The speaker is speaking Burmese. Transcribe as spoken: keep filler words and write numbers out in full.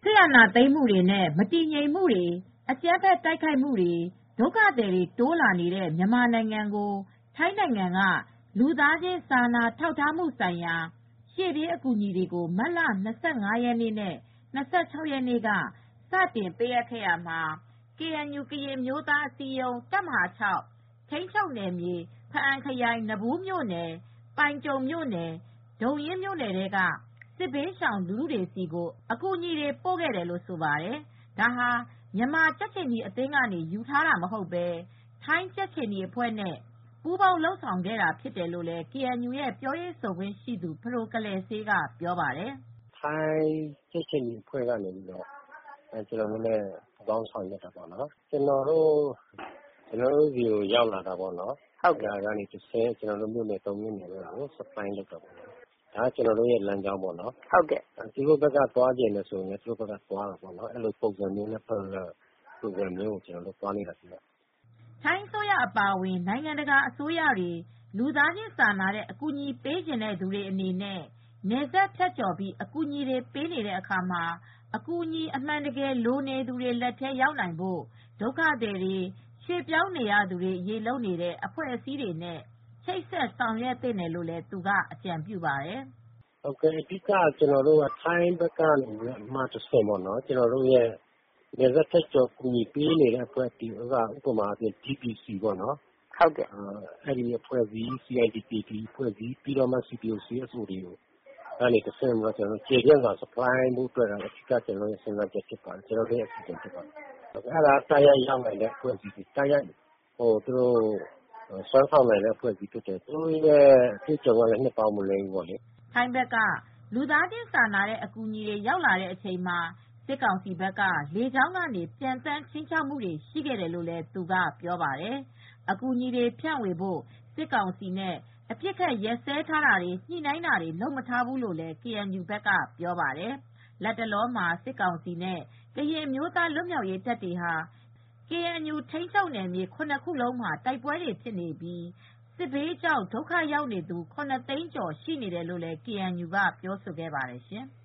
စစ်အာဏာသိမ်းမှုတွေနဲ့မတည်ငြိမ်မှုတွေအကြမ်းဖက်တိုက်ခိုက်မှုတွေဒုက္ခသည်တွေတိုးလာနေတဲ့မြန်မာနိုင်ငံကိုထိုင်းနိုင်ငံကလူသားချင်းစာနာထောက်ထားမှုဆိုင်ရာရှေ့ပြေးအကူအညီတွေကိုမတ်လ၂၅ရက်နေ့နဲ့၂၆ရက်နေ့ကစတင်ပေးအပ်ခဲ့ရာမှာ ကေအန်ယူ ကရင်အမျိုးသားအစည်းအရုံးတပ်မဟာ ထိန်းချုပ်နယ်မြေဖားအံခရိုင်နဘူးမြို့နယ်ပိုင်ကြုံမြို့နယ်ဒုံရင်းမြို့နယ်ထဲကစစ်ဘေးရှောင်လူထုတွေဆီကိုအကူညီတွေပို့ခဲ့တယ်လို့ဆိုပါတယ်။ ဒါဟာမြန်မာကြက်ခြေနီအသင်းကနေယူထားတာမဟုတ်ပဲထိုင်းကြက်ခြေနီအဖွဲ့နဲ့ပူးပေါင်းလုပ်ဆောင်ခဲ့တာဖြစ်တယ်လို့ ကေအန်ယူရဲ့ပြောရေးဆိုခွင့်ရှိသူဖဒိုကလယ်စေးကပြောပါတယ်။ "ထိုင်းကြက်ခြေနီအဖွဲ့ကနေ ကျနော်တို့နဲ့ပူးပေါင်းဆောင်ရွက်တာပေါ့နော်။ ကျနော်တို့ဆီကိုရောက်လာတာပေါ့နော်။ အဲဒီကနေတဆင့်ကျနော်တို့ မြို့နယ် သုံးမြို့နယ်ကို supply လုပ်တာပေါ့နော်။ ဒါကကျနော်တို့ရဲ့လမ်းကြောင်းပေါ့နော်။ သူတို့ဘက်ကသွားချင်တယ်ဆိုရင်လည်းသူတို့ဘက်ကသွားတာပေါ့နော်။ အဲဒီလိုပုံစံမျိုးနဲ့သွားနေတာပါ။ " ထိုင်းအစိုးရအပါအဝင်နိုင်ငံတကာအစိုးရတွေလူသားချင်းစာနာတဲ့အကူညီပေးချင်တဲ့သူတွေအနေနဲ့နယ်စပ်ဖြတ်ကျော်ပြီးအကူညီတွေပေးနေတဲ့အခါမှာ အကူအညီအမှန်တကယ်လိုနေသူတွေလက်ထဲရောက်နိုင်ဖို့ဒုက္ခသည်တွေရွှေ့ပြောင်းနေရသူတွေအရေးလုပ်နေတဲ့အဖွဲ့အစည်းတွေနဲ့ချိတ်ဆက်ဆောင်ရွက်သင့်တယ်လို့သူကအကြံပြုပါတယ်။ "အဓိက ကျနော်တို့ကထိုင်းဘက်ကနေတဆင့်ကျနော်တို့ရဲ့နယ်စပ်ဖြတ်ကျော်ကူညီပေးနေတဲ့အဖွဲ့အစည်း ဥပမာ ဒီပီစီ ပေါ့နော်။ အဲဒီအဖွဲ့အစည်း စီအိုင်ဒီပီ အဖွဲ့အစည်း စီပီအိုစီအက်စ်အို ကနေတဆင့် ကျယ်ပြန့်စွာ supply ဖို့အတွက်အဓိက ကျနော်တို့စဉ်းစားချက်ဖြစ်ပါတယ်။ အဲဒါကတိုက်ရိုက်ရောက်နိုင်တဲ့အဖွဲ့အစည်းတွေတိုက်ရိုက်စွမ်းဆောင်နိုင်တဲ့အဖွဲ့အစည်းဖြစ်တယ်။ သူတို့ရဲ့အတွေ့အကြုံကလည်းနှစ်ပေါင်းမလိမ်ဘူးပေါ့လေ " ထိုင်းဘက်ကလူသားချင်းစာနာတဲ့အကူညီတွေရောက်လာတဲ့အချိန်မှာစစ်ကောင်စီဘက်ကလေကြောင်းကနေပျံသန်းခြိမ်းခြောက်မှုတွေရှိခဲ့တယ်လို့သူကပြောပါတယ်။ အကူညီတွေဖြန့်ဝေဖို့စစ်ကောင်စီနဲ့အပစ်အခတ်ရပ်စဲထားတာတွေညှိနှိုင်းတာတွေလုပ်မထားဘူးလို့လည်း ကေအန်ယူဘက်ကပြောပါတယ်။ လတ်တလောမှာစစ်ကောင်စီနဲ့ကရင်အမျိုးသားလွတ်မြောက်ရေးတပ်တွေဟာ ကေအန်ယူထိန်းချုပ်နယ်မြေ ခုလုံးမှာတိုက်ပွဲတွေဖြစ်နေပြီး စစ်ဘေးကြောင့်ဒုက္ခရောက်နေသူ ၇သိန်းကျော်ရှိနေတယ်လို့ ကေအန်ယူကပြောဆိုခဲ့ပါတယ်ရှင်။